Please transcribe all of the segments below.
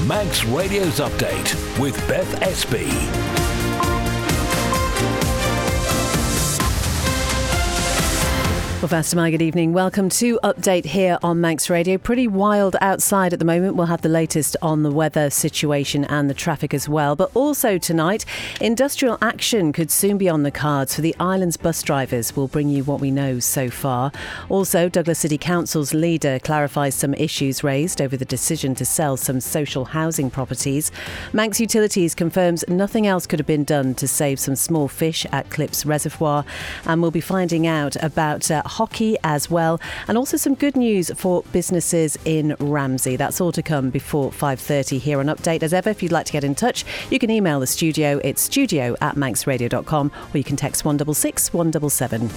Manx Radio's Update with Beth Espy. Well, first of all, good evening. Welcome to Update here on Manx Radio. Pretty wild outside at the moment. We'll have the latest on the weather situation and the traffic as well. But also tonight, industrial action could soon be on the cards for the island's bus drivers. We'll bring you what we know so far. Also, Douglas City Council's leader clarifies some issues raised over the decision to sell some social housing properties. Manx Utilities confirms nothing else could have been done to save some small fish at Clips Reservoir. And we'll be finding out about hockey as well, and also some good news for businesses in Ramsey. That's all to come before 5:30 here on Update. As ever, if you'd like to get in touch, you can email the studio. It's studio@manxradio.com, or you can text 166 177.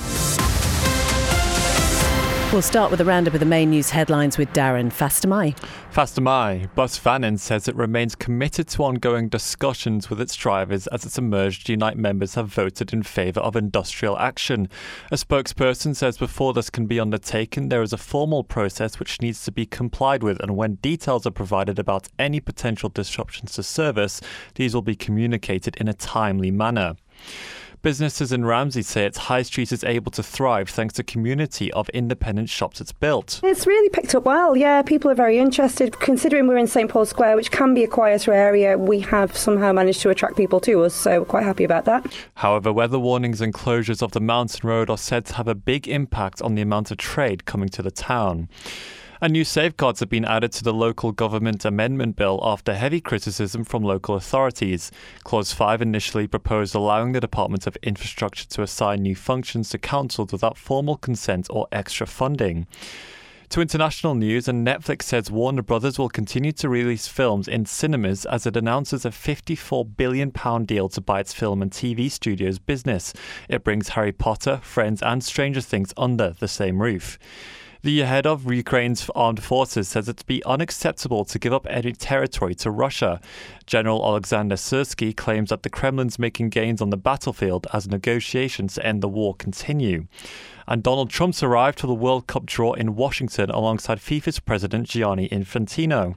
We'll start with a roundup of the main news headlines with Darren Fastamai. Fastamai, Bus Vannin says it remains committed to ongoing discussions with its drivers as its emerged Unite members have voted in favour of industrial action. A spokesperson says before this can be undertaken, there is a formal process which needs to be complied with, and when details are provided about any potential disruptions to service, these will be communicated in a timely manner. Businesses in Ramsey say its high street is able to thrive thanks to a community of independent shops it's built. It's really picked up well, yeah. People are very interested. Considering we're in St Paul's Square, which can be a quieter area, we have somehow managed to attract people to us, so we're quite happy about that. However, weather warnings and closures of the mountain road are said to have a big impact on the amount of trade coming to the town. And new safeguards have been added to the local government amendment bill after heavy criticism from local authorities. Clause 5 initially proposed allowing the Department of Infrastructure to assign new functions to councils without formal consent or extra funding. To international news, and Netflix says Warner Brothers will continue to release films in cinemas as it announces a £54 billion deal to buy its film and TV studios business. It brings Harry Potter, Friends and Stranger Things under the same roof. The head of Ukraine's armed forces says it to be unacceptable to give up any territory to Russia. General Alexander Syrsky claims that the Kremlin's making gains on the battlefield as negotiations to end the war continue. And Donald Trump's arrived for the World Cup draw in Washington alongside FIFA's president Gianni Infantino.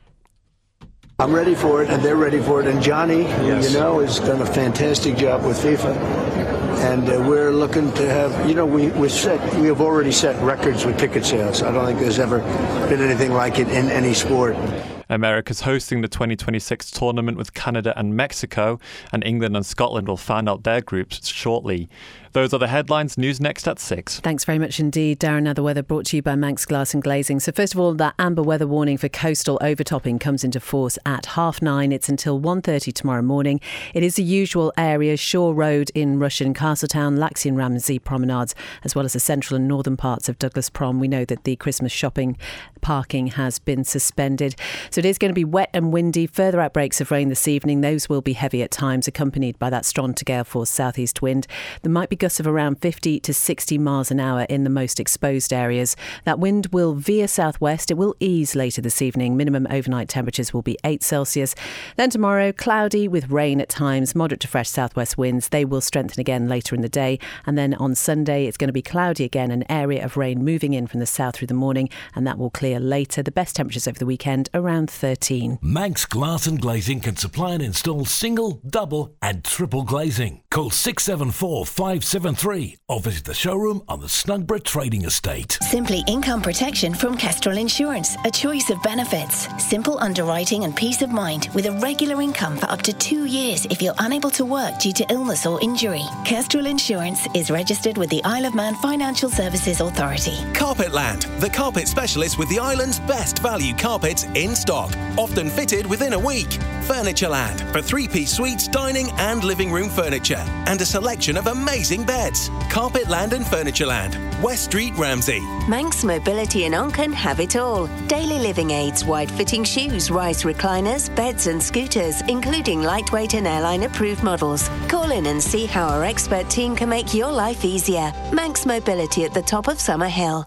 I'm ready for it, and they're ready for it. And Johnny, has done a fantastic job with FIFA. And we're looking to have, we have already set records with ticket sales. I don't think there's ever been anything like it in any sport. America's hosting the 2026 tournament with Canada and Mexico, and England and Scotland will find out their groups shortly. Those are the headlines. News next at 6. Thanks very much indeed, Darren. Now the weather brought to you by Manx Glass and Glazing. So first of all, that amber weather warning for coastal overtopping comes into force at 9:30. It's until 1:30 tomorrow morning. It is the usual areas: Shore Road in Rushen, Castletown, Laxey and Ramsey promenades, as well as the central and northern parts of Douglas Prom. We know that the Christmas shopping parking has been suspended. So it is going to be wet and windy. Further outbreaks of rain this evening. Those will be heavy at times, accompanied by that strong to gale force southeast wind. There might be gusts of around 50 to 60 miles an hour in the most exposed areas. That wind will veer southwest. It will ease later this evening. Minimum overnight temperatures will be 8 Celsius. Then tomorrow, cloudy with rain at times, moderate to fresh southwest winds. They will strengthen again later in the day. And then on Sunday, it's going to be cloudy again, an area of rain moving in from the south through the morning, and that will clear later. The best temperatures over the weekend, around 13. Manx Glass and Glazing can supply and install single, double and triple glazing. Call 674 573 or visit the showroom on the Snugborough Trading Estate. Simply income protection from Kestrel Insurance. A choice of benefits. Simple underwriting and peace of mind with a regular income for up to 2 years if you're unable to work due to illness or injury. Kestrel Insurance is registered with the Isle of Man Financial Services Authority. Carpetland, the carpet specialist with the island's best value carpets in stock, often fitted within a week. Furnitureland for 3-piece suites, dining and living room furniture, and a selection of amazing beds. Carpetland and Furnitureland, West Street, Ramsey. Manx Mobility and Onken have it all. Daily living aids, wide-fitting shoes, rise recliners, beds and scooters, including lightweight and airline-approved models. Call in and see how our expert team can make your life easier. Manx Mobility at the top of Summer Hill.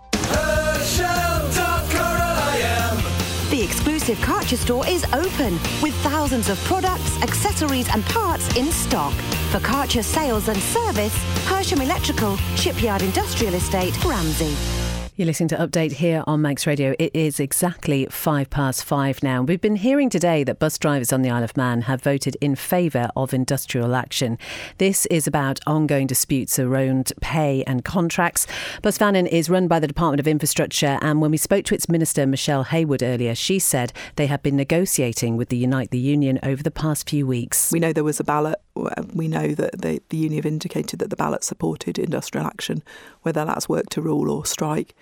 The exclusive Karcher store is open with thousands of products, accessories and parts in stock. For Karcher sales and service, Hersham Electrical, Shipyard Industrial Estate, Ramsey. You're listening to Update here on Manx Radio. It is exactly 5:05 now. We've been hearing today that bus drivers on the Isle of Man have voted in favour of industrial action. This is about ongoing disputes around pay and contracts. Bus Vannin is run by the Department of Infrastructure, and when we spoke to its Minister, Michelle Haywood, earlier, she said they have been negotiating with the Unite the Union over the past few weeks. We know there was a ballot. We know that the union have indicated that the ballot supported industrial action, whether that's work to rule or strike.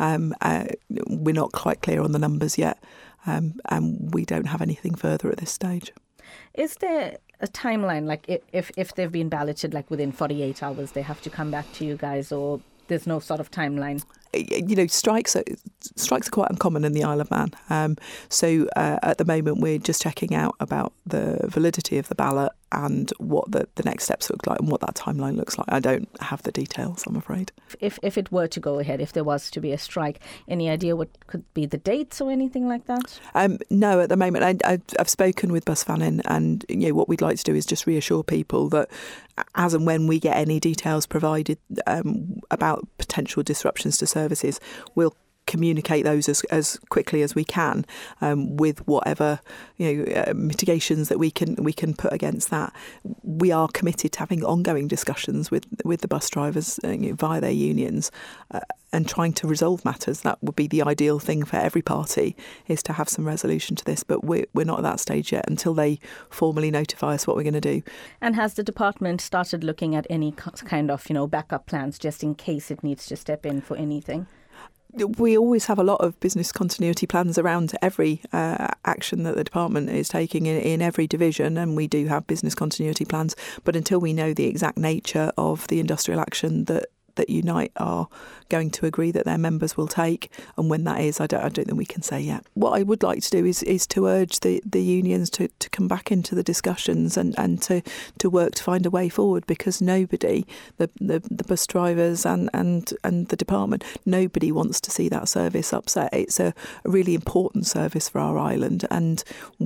We're not quite clear on the numbers yet, and we don't have anything further at this stage. Is there a timeline, like if they've been balloted, like within 48 hours, they have to come back to you guys, or there's no sort of timeline? You know, strikes are quite uncommon in the Isle of Man. So at the moment, we're just checking out about the validity of the ballot and what the next steps look like and what that timeline looks like. I don't have the details, I'm afraid. If it were to go ahead, if there was to be a strike, any idea what could be the dates or anything like that? No, at the moment. I've spoken with Bus Vannin, and what we'd like to do is just reassure people that as and when we get any details provided about potential disruptions to services, we'll communicate those as quickly as we can, with whatever mitigations that we can put against that. We are committed to having ongoing discussions with the bus drivers via their unions and trying to resolve matters. That would be the ideal thing for every party, is to have some resolution to this. But we're not at that stage yet until they formally notify us what we're going to do. And has the department started looking at any kind of backup plans just in case it needs to step in for anything? We always have a lot of business continuity plans around every action that the department is taking in every division, and we do have business continuity plans. But until we know the exact nature of the industrial action that Unite are going to agree that their members will take, and when that is, I don't think we can say yet. What I would like to do is to urge the unions to come back into the discussions and to work to find a way forward, because nobody, the bus drivers and the department, nobody wants to see that service upset. It's a really important service for our island, and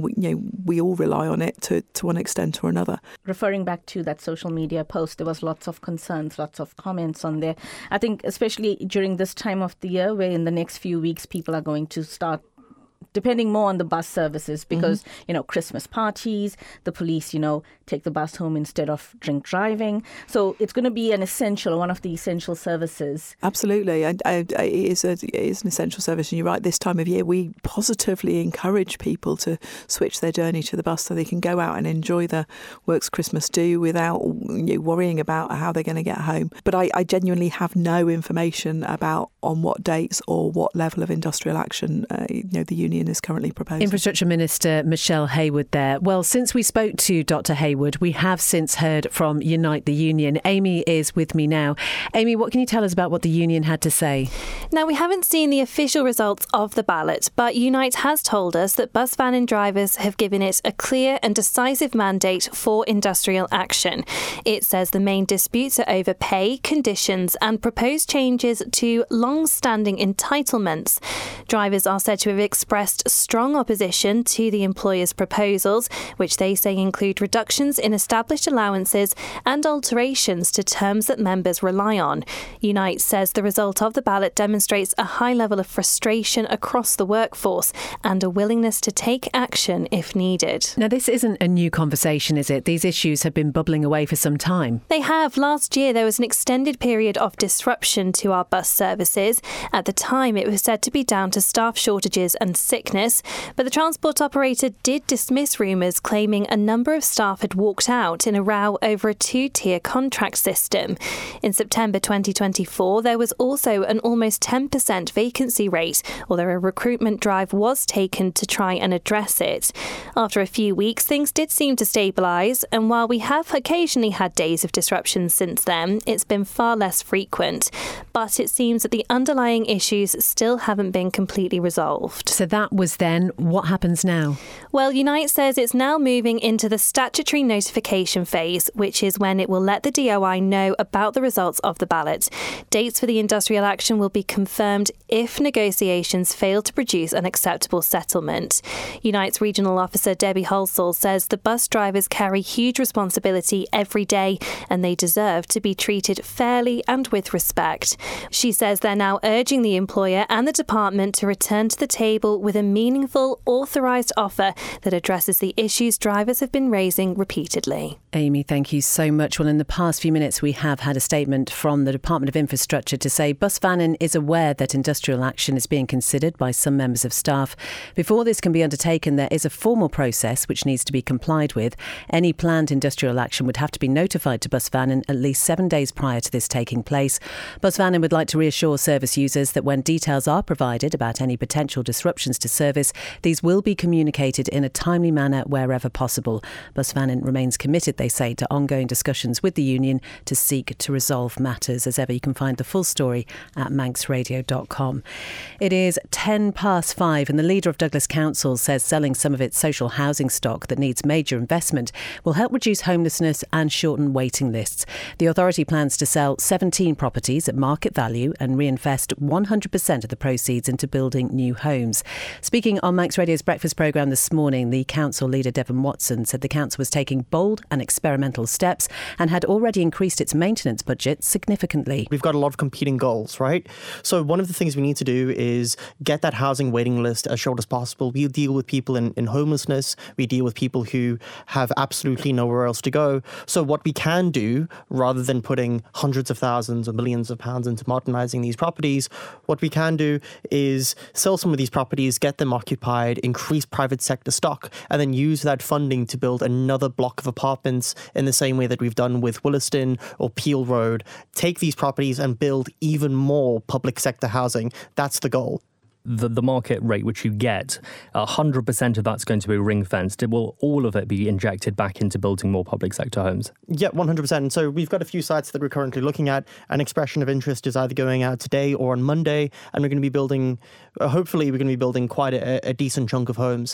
we all rely on it to one extent or another. Referring back to that social media post, there was lots of concerns, lots of comments on there. I think especially during this time of the year, where in the next few weeks people are going to start depending more on the bus services, because, Christmas parties, the police, take the bus home instead of drink driving. So it's going to be one of the essential services. Absolutely. And it is an essential service. And you're right, this time of year, we positively encourage people to switch their journey to the bus so they can go out and enjoy the Works Christmas Do without worrying about how they're going to get home. But I genuinely have no information about on what dates or what level of industrial action the union is currently proposing. Infrastructure Minister Michelle Haywood there. Well, since we spoke to Dr. Haywood, we have since heard from Unite the Union. Amy is with me now. Amy, what can you tell us about what the union had to say? Now, we haven't seen the official results of the ballot, but Unite has told us that Bus Vannin drivers have given it a clear and decisive mandate for industrial action. It says the main disputes are over pay, conditions and proposed changes to long-standing entitlements. Drivers are said to have expressed strong opposition to the employer's proposals, which they say include reductions in established allowances and alterations to terms that members rely on. Unite says the result of the ballot demonstrates a high level of frustration across the workforce and a willingness to take action if needed. Now, this isn't a new conversation, is it? These issues have been bubbling away for some time. They have. Last year, there was an extended period of disruption to our bus services. At the time, it was said to be down to staff shortages and sickness, but the transport operator did dismiss rumours claiming a number of staff had walked out in a row over a two-tier contract system. In September 2024, there was also an almost 10% vacancy rate, although a recruitment drive was taken to try and address it. After a few weeks, things did seem to stabilise, and while we have occasionally had days of disruption since then, it's been far less frequent. But it seems that the underlying issues still haven't been completely resolved. So that was then. What happens now? Well, Unite says it's now moving into the statutory notification phase, which is when it will let the DOI know about the results of the ballot. Dates for the industrial action will be confirmed if negotiations fail to produce an acceptable settlement. Unite's regional officer Debbie Halsall says the bus drivers carry huge responsibility every day and they deserve to be treated fairly and with respect. She says they're now urging the employer and the department to return to the table with a meaningful, authorised offer that addresses the issues drivers have been raising repeatedly. Amy, thank you so much. Well, in the past few minutes, we have had a statement from the Department of Infrastructure to say Bus Vannin is aware that industrial action is being considered by some members of staff. Before this can be undertaken, there is a formal process which needs to be complied with. Any planned industrial action would have to be notified to Bus Vannin at least 7 days prior to this taking place. Bus Vannin would like to reassure service users that when details are provided about any potential disruptions to service, these will be communicated in a timely manner wherever possible. Bus Vannin remains committed, they say, to ongoing discussions with the union to seek to resolve matters. As ever, you can find the full story at manxradio.com. It is 5:10 and the leader of Douglas Council says selling some of its social housing stock that needs major investment will help reduce homelessness and shorten waiting lists. The authority plans to sell 17 properties at market value and reinvest 100% of the proceeds into building new homes. Speaking on Manx Radio's breakfast programme this morning, the council leader Devon Watson said the council was taking bold and experimental steps and had already increased its maintenance budget significantly. We've got a lot of competing goals, right? So one of the things we need to do is get that housing waiting list as short as possible. We deal with people in homelessness. We deal with people who have absolutely nowhere else to go. So what we can do, rather than putting hundreds of thousands or millions of pounds into modernising these properties, what we can do is sell some of these properties, get them occupied, increase private sector stock, and then use that funding to build another block of apartments in the same way that we've done with Williston or Peel Road. Take these properties and build even more public sector housing. That's the goal. The market rate which you get, 100% of that's going to be ring-fenced. Will all of it be injected back into building more public sector homes? Yeah, 100%. So we've got a few sites that we're currently looking at. An expression of interest is either going out today or on Monday, and we're going to be building, hopefully we're going to be building quite a decent chunk of homes.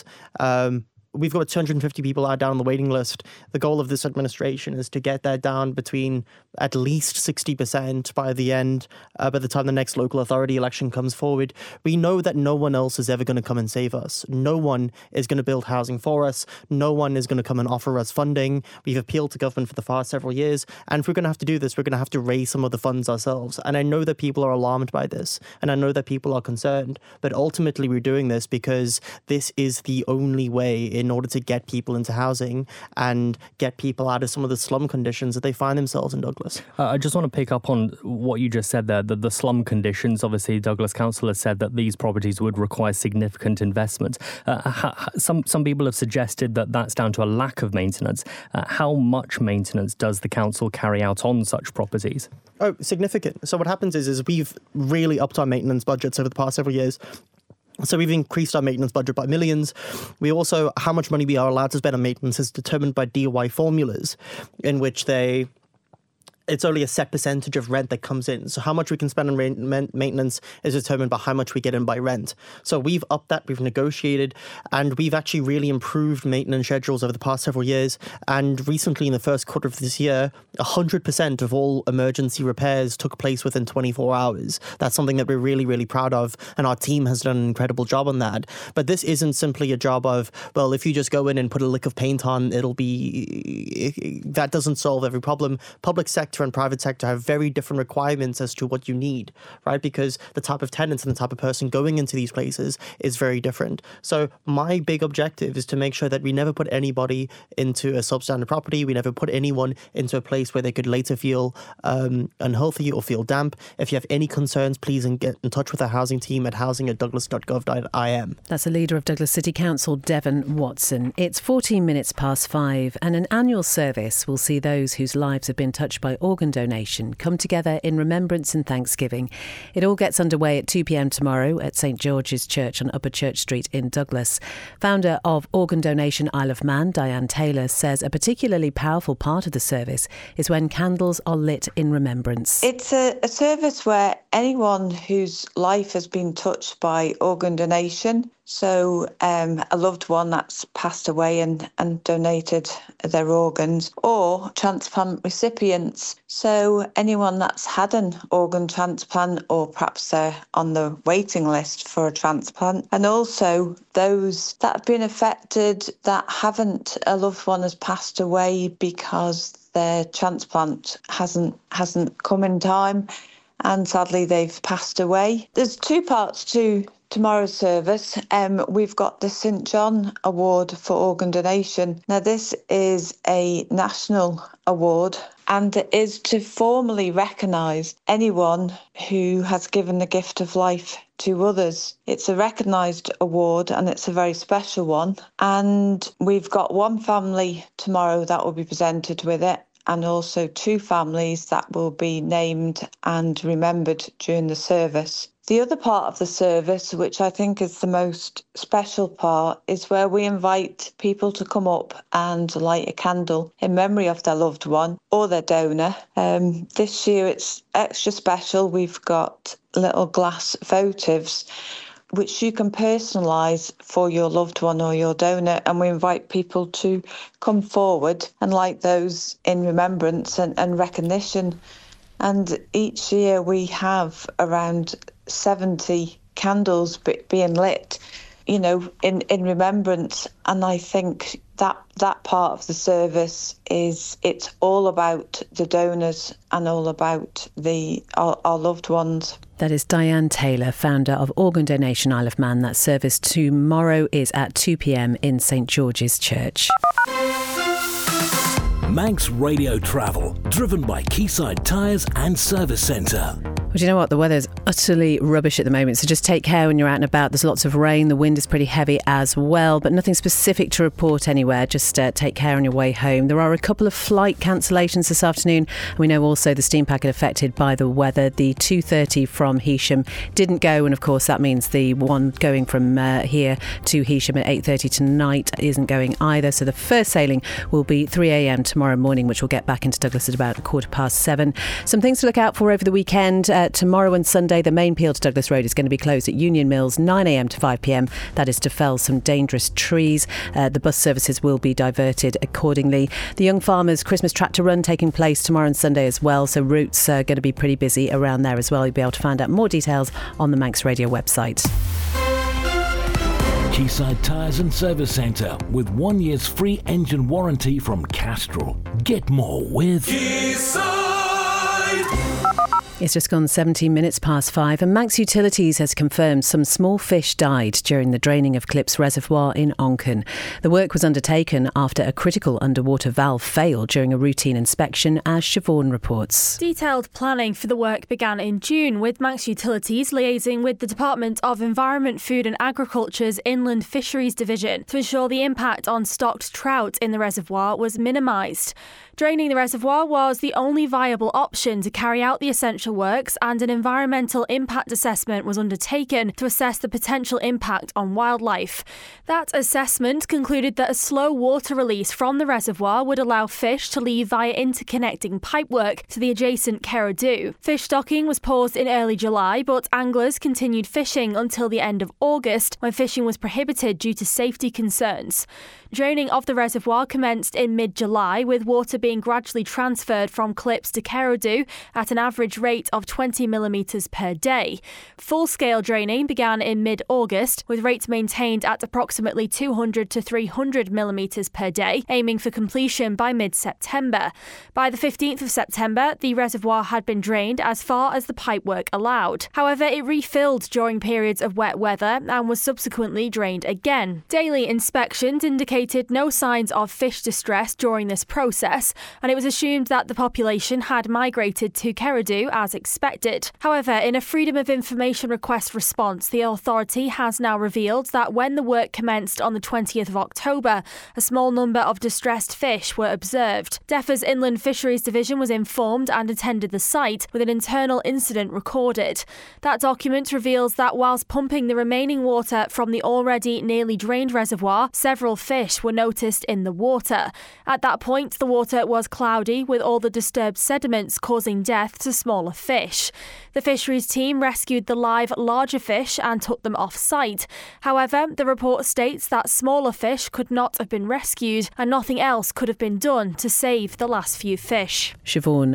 We've got 250 people out down on the waiting list. The goal of this administration is to get that down between at least 60% by the time the next local authority election comes forward. We know that no one else is ever going to come and save us. No one is going to build housing for us. No one is going to come and offer us funding. We've appealed to government for the past several years. And if we're going to have to do this, we're going to have to raise some of the funds ourselves. And I know that people are alarmed by this. And I know that people are concerned. But ultimately, we're doing this because this is the only way in order to get people into housing and get people out of some of the slum conditions that they find themselves in Douglas. I just want to pick up on what you just said there, the slum conditions. Obviously, Douglas Council has said that these properties would require significant investment. Some people have suggested that that's down to a lack of maintenance. How much maintenance does the council carry out on such properties? Oh, significant. So what happens is we've really upped our maintenance budgets over the past several years. So we've increased our maintenance budget by millions. We also, how much money we are allowed to spend on maintenance is determined by DOI formulas, in which it's only a set percentage of rent that comes in. So how much we can spend on maintenance is determined by how much we get in by rent. So we've upped that, we've negotiated, and we've actually really improved maintenance schedules over the past several years. And recently, in the first quarter of this year, 100% of all emergency repairs took place within 24 hours. That's something that we're really, really proud of, and our team has done an incredible job on that. But this isn't simply a job of, well, if you just go in and put a lick of paint on, that doesn't solve every problem. Public sector and private sector have very different requirements as to what you need, right? Because the type of tenants and the type of person going into these places is very different. So my big objective is to make sure that we never put anybody into a substandard property. We never put anyone into a place where they could later feel unhealthy or feel damp. If you have any concerns, please get in touch with our housing team at housing@douglas.gov.im. That's the leader of Douglas City Council, Devon Watson. It's 5:14 and an annual service will see those whose lives have been touched by organ donation come together in remembrance and thanksgiving. It all gets underway at 2 p.m. tomorrow at St George's Church on Upper Church Street in Douglas. Founder of Organ Donation Isle of Man, Diane Taylor, says a particularly powerful part of the service is when candles are lit in remembrance. It's a service where anyone whose life has been touched by organ donation, so a loved one that's passed away and donated their organs, or transplant recipients, so anyone that's had an organ transplant or perhaps they're on the waiting list for a transplant, and also those that have been affected that a loved one has passed away because their transplant hasn't come in time. and sadly they've passed away. There's two parts to tomorrow's service. We've got the St John Award for Organ Donation. Now this is a national award, and it is to formally recognise anyone who has given the gift of life to others. It's a recognised award and it's a very special one. And we've got one family tomorrow that will be presented with it, and also two families that will be named and remembered during the service. The other part of the service, which I think is the most special part, is where we invite people to come up and light a candle in memory of their loved one or their donor. This year it's extra special. We've got little glass votives which you can personalise for your loved one or your donor, and we invite people to come forward and light those in remembrance and recognition. And each year we have around 70 candles being lit, you know, in remembrance. And I think that part of the service it's all about the donors and all about our loved ones. That is Diane Taylor, founder of Organ Donation Isle of Man. That service tomorrow is at 2 p.m. in St George's Church. Manx Radio Travel, driven by Quayside Tyres and Service Centre. Well, do you know what? The weather's utterly rubbish at the moment, so just take care when you're out and about. There's lots of rain, the wind is pretty heavy as well, but nothing specific to report anywhere. Just take care on your way home. There are a couple of flight cancellations this afternoon. We know also the steam packet affected by the weather. The 2:30 from Heysham didn't go, and of course that means the one going from here to Heysham at 8:30 tonight isn't going either. So the first sailing will be 3 a.m. tomorrow morning, which will get back into Douglas at about 7:15. Some things to look out for over the weekend. Tomorrow and Sunday, the main Peel to Douglas Road is going to be closed at Union Mills 9 a.m. to 5 p.m. That is to fell some dangerous trees. The bus services will be diverted accordingly. The Young Farmers Christmas Tractor Run taking place tomorrow and Sunday as well, so routes are going to be pretty busy around there as well. You'll be able to find out more details on the Manx Radio website. Quayside Tyres and Service Centre with 1 year's free engine warranty from Castrol. Get more with Quayside. It's just gone 17 minutes past 5, and Manx Utilities has confirmed some small fish died during the draining of Clips Reservoir in Onken. The work was undertaken after a critical underwater valve failed during a routine inspection, as Siobhan reports. Detailed planning for the work began in June, with Manx Utilities liaising with the Department of Environment, Food and Agriculture's Inland Fisheries Division to ensure the impact on stocked trout in the reservoir was minimised. Draining the reservoir was the only viable option to carry out the essential works, and an environmental impact assessment was undertaken to assess the potential impact on wildlife. That assessment concluded that a slow water release from the reservoir would allow fish to leave via interconnecting pipework to the adjacent Carradoo. Fish stocking was paused in early July, but anglers continued fishing until the end of August, when fishing was prohibited due to safety concerns. Draining of the reservoir commenced in mid-July, with water being gradually transferred from Clips to Carradoo at an average rate of 20 millimetres per day. Full-scale draining began in mid-August, with rates maintained at approximately 200 to 300 millimetres per day, aiming for completion by mid-September. By the 15th of September, the reservoir had been drained as far as the pipework allowed. However, it refilled during periods of wet weather and was subsequently drained again. Daily inspections indicated no signs of fish distress during this process, and it was assumed that the population had migrated to Carradoo as expected. However, in a Freedom of Information request response, the authority has now revealed that when the work commenced on the 20th of October, a small number of distressed fish were observed. DEFRA's Inland Fisheries Division was informed and attended the site, with an internal incident recorded. That document reveals that whilst pumping the remaining water from the already nearly drained reservoir, several fish were noticed in the water. At that point, the water was cloudy, with all the disturbed sediments causing death to smaller fish. The fisheries team rescued the live larger fish and took them off-site. However, the report states that smaller fish could not have been rescued and nothing else could have been done to save the last few fish. Siobhan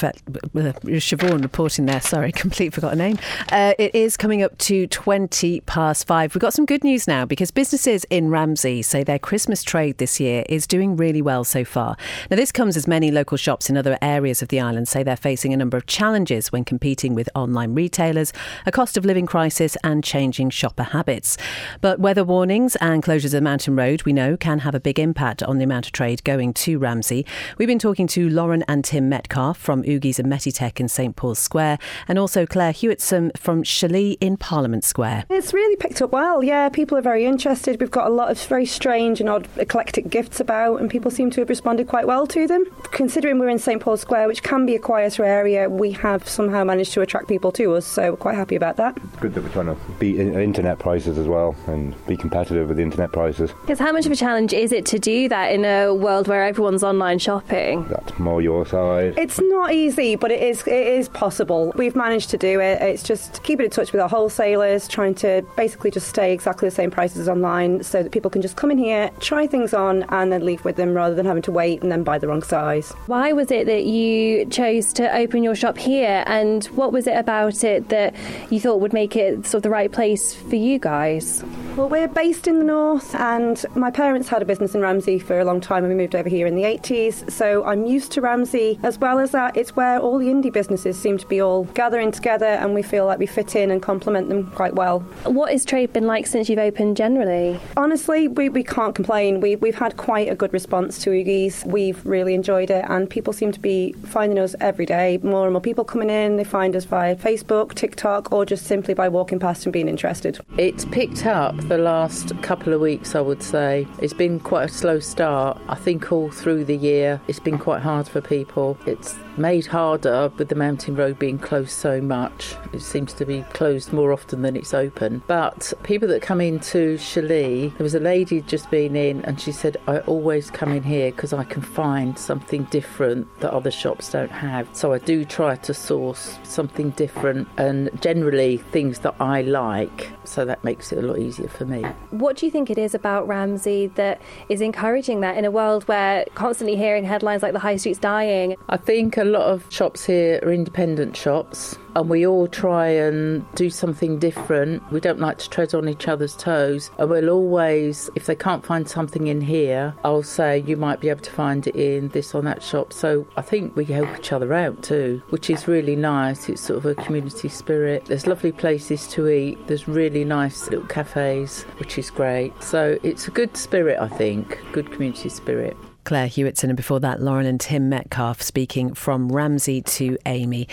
reporting there. Sorry, completely forgot her name. It is coming up to 20 past 5. We've got some good news now, because businesses in Ramsey say their Christmas trade this year is doing really well so far. Now, this comes as many local shops in other areas of the island say they're facing a number of challenges challenges when competing with online retailers, a cost of living crisis and changing shopper habits. But weather warnings and closures of Mountain Road, we know, can have a big impact on the amount of trade going to Ramsey. We've been talking to Lauren and Tim Metcalf from Oogies and Meditech in St Paul's Square, and also Claire Hewitson from Chalet in Parliament Square. It's really picked up well, yeah. People are very interested. We've got a lot of very strange and odd eclectic gifts about, and people seem to have responded quite well to them. Considering we're in St Paul's Square, which can be a quieter area, we have somehow managed to attract people to us, so we're quite happy about that. It's good that we're trying to beat internet prices as well and be competitive with the internet prices. Because how much of a challenge is it to do that in a world where everyone's online shopping? That's more your side. It's not easy, but it is possible. We've managed to do it. It's just keeping in touch with our wholesalers, trying to basically just stay exactly the same prices as online so that people can just come in here, try things on and then leave with them rather than having to wait and then buy the wrong size. Why was it that you chose to open your shop here, and what was it about it that you thought would make it sort of the right place for you guys? Well, we're based in the north, and my parents had a business in Ramsey for a long time and we moved over here in the 80s, so I'm used to Ramsey. As well as that, it's where all the indie businesses seem to be all gathering together and we feel like we fit in and complement them quite well. What has trade been like since you've opened generally? Honestly, we can't complain. We've had quite a good response to Oogies. We've really enjoyed it and people seem to be finding us every day. More and more people coming in, they find us via Facebook, TikTok, or just simply by walking past and being interested. It's picked up the last couple of weeks, I would say. It's been quite a slow start. I think all through the year it's been quite hard for people. It's made harder with the Mountain Road being closed so much. It seems to be closed more often than it's open. But people that come into Chalet, there was a lady just been in and she said, I always come in here because I can find something different that other shops don't have. So I do try to source something different and generally things that I like. So that makes it a lot easier for me. What do you think it is about Ramsey that is encouraging that in a world where constantly hearing headlines like the high street's dying? I think a lot of shops here are independent shops and we all try and do something different. We don't like to tread on each other's toes, and we'll always, if they can't find something in here, I'll say you might be able to find it in this or that shop. So I think we help each other out too, which is really nice. It's sort of a community spirit. There's lovely places to eat. There's really nice little cafes, which is great. So it's a good spirit, I think, good community spirit. Claire Hewitson, and before that, Lauren and Tim Metcalf speaking from Ramsey to Amy.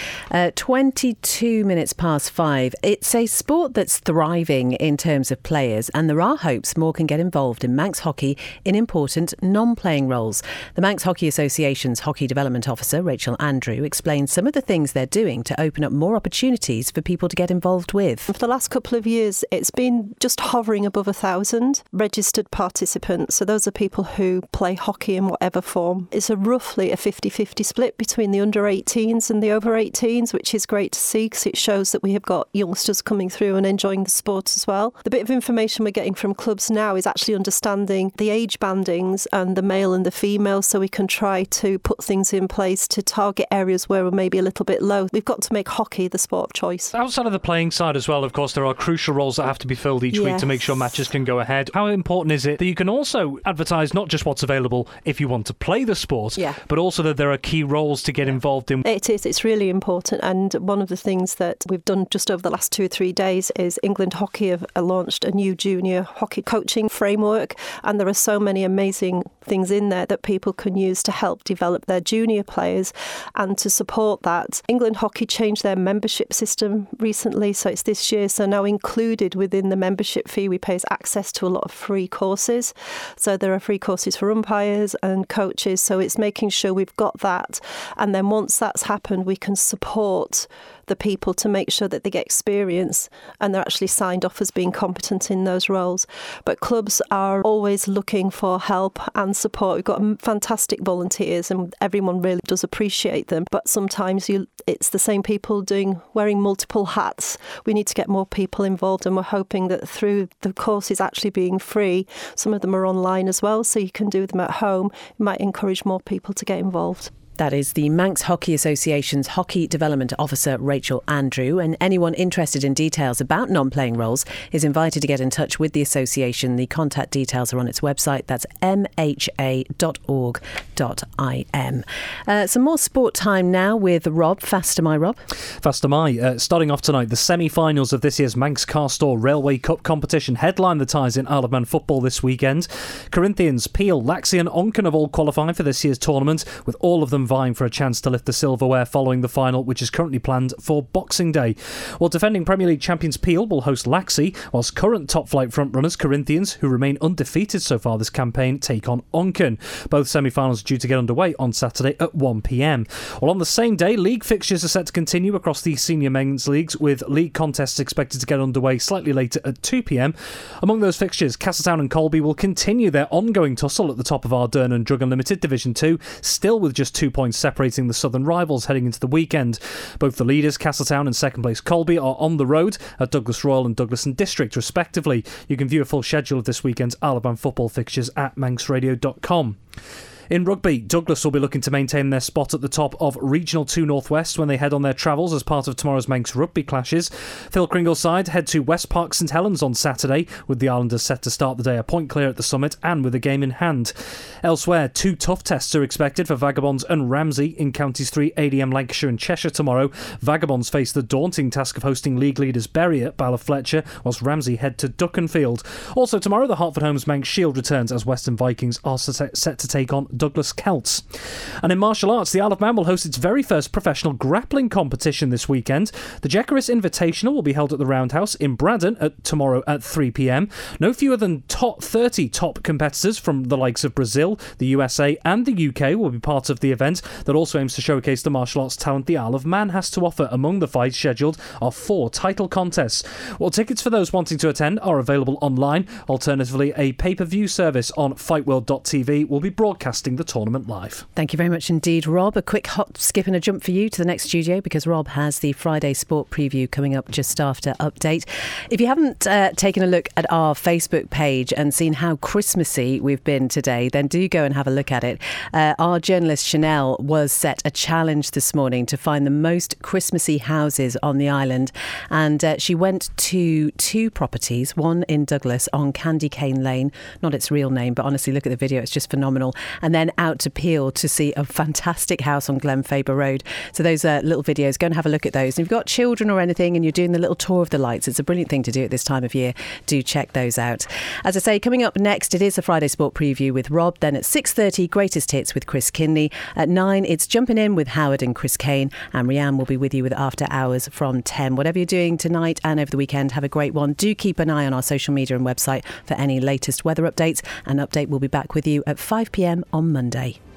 22 minutes past 5. It's a sport that's thriving in terms of players, and there are hopes more can get involved in Manx hockey in important non-playing roles. The Manx Hockey Association's Hockey Development Officer, Rachel Andrew, explains some of the things they're doing to open up more opportunities for people to get involved with. For the last couple of years, it's been just hovering above 1,000 registered participants. So those are people who play hockey in whatever form. It's roughly a 50-50 split between the under 18s and the over 18s, which is great to see because it shows that we have got youngsters coming through and enjoying the sport as well. The bit of information we're getting from clubs now is actually understanding the age bandings and the male and the female, so we can try to put things in place to target areas where we're maybe a little bit low. We've got to make hockey the sport of choice. Outside of the playing side as well, of course, there are crucial roles that have to be filled each week to make sure matches can go ahead. How important is it that you can also advertise not just what's available if you want to play the sport, but also that there are key roles to get involved in? It is. It's really important. And one of the things that we've done just over the last 2 or 3 days is England Hockey have launched a new junior hockey coaching framework. And there are so many amazing things in there that people can use to help develop their junior players. And to support that, England Hockey changed their membership system recently. So it's this year. So now included within the membership fee, we pay access to a lot of free courses. So there are free courses for umpires and coaches. So it's making sure we've got that. And then once that's happened, we can support the people to make sure that they get experience and they're actually signed off as being competent in those roles. But clubs are always looking for help and support. We've got fantastic volunteers and everyone really does appreciate them. But sometimes it's the same people wearing multiple hats. We need to get more people involved, and we're hoping that through the courses actually being free, some of them are online as well, so you can do them at home. It might encourage more people to get involved. That is the Manx Hockey Association's Hockey Development Officer, Rachel Andrew. And anyone interested in details about non-playing roles is invited to get in touch with the association. The contact details are on its website. That's mha.org.im. Some more sport time now with Rob. Fast am I, Rob? Fast am I. Starting off tonight, the semi-finals of this year's Manx Castor Railway Cup competition headline the ties in Isle of Man football this weekend. Corinthians, Peel, Laxey and Onken have all qualified for this year's tournament, with all of them vying for a chance to lift the silverware following the final, which is currently planned for Boxing Day. While defending Premier League champions Peel will host Laxey, whilst current top-flight frontrunners Corinthians, who remain undefeated so far this campaign, take on Onken. Both semi-finals are due to get underway on Saturday at 1 p.m. Well, on the same day, league fixtures are set to continue across the senior men's leagues, with league contests expected to get underway slightly later at 2 p.m. Among those fixtures, Castletown and Colby will continue their ongoing tussle at the top of Ardern and Drug Unlimited Division 2, still with just 2 points separating the southern rivals heading into the weekend. Both the leaders, Castletown and second place Colby, are on the road at Douglas Royal and Douglas and District respectively. You can view a full schedule of this weekend's Isle of Man football fixtures at manxradio.com. In rugby, Douglas will be looking to maintain their spot at the top of Regional 2 Northwest when they head on their travels as part of tomorrow's Manx rugby clashes. Phil Kringle's side head to West Park St Helens on Saturday, with the Islanders set to start the day a point clear at the summit and with a game in hand. Elsewhere, 2 tough tests are expected for Vagabonds and Ramsey in Counties 3, ADM, Lancashire and Cheshire tomorrow. Vagabonds face the daunting task of hosting league leaders Bury at Bala Fletcher, whilst Ramsey head to Duckenfield. Also tomorrow, the Hartford Homes Manx Shield returns as Western Vikings are set to take on Douglas Celts. And in martial arts, the Isle of Man will host its very first professional grappling competition this weekend. The Jekaris Invitational will be held at the Roundhouse in Braddon tomorrow at 3 p.m. No fewer than 30 top competitors from the likes of Brazil, the USA and the UK will be part of the event that also aims to showcase the martial arts talent the Isle of Man has to offer. Among the fights scheduled are 4 title contests. Well, tickets for those wanting to attend are available online. Alternatively, a pay-per-view service on fightworld.tv will be broadcasting the tournament live. Thank you very much indeed, Rob. A quick hop, skip and a jump for you to the next studio because Rob has the Friday Sport Preview coming up just after update. If you haven't taken a look at our Facebook page and seen how Christmassy we've been today, then do go and have a look at it. Our journalist Chanel was set a challenge this morning to find the most Christmassy houses on the island, and she went to 2 properties, one in Douglas on Candy Cane Lane, not its real name, but honestly look at the video, it's just phenomenal, and then out to Peel to see a fantastic house on Glen Faber Road. So those little videos, go and have a look at those. And if you've got children or anything and you're doing the little tour of the lights, it's a brilliant thing to do at this time of year. Do check those out. As I say, coming up next, it is the Friday Sport Preview with Rob. Then at 6:30, Greatest Hits with Chris Kinney. At 9, it's Jumping In with Howard and Chris Kane. And Rianne will be with you with After Hours from 10. Whatever you're doing tonight and over the weekend, have a great one. Do keep an eye on our social media and website for any latest weather updates. An update will be back with you at 5 p.m. on Monday.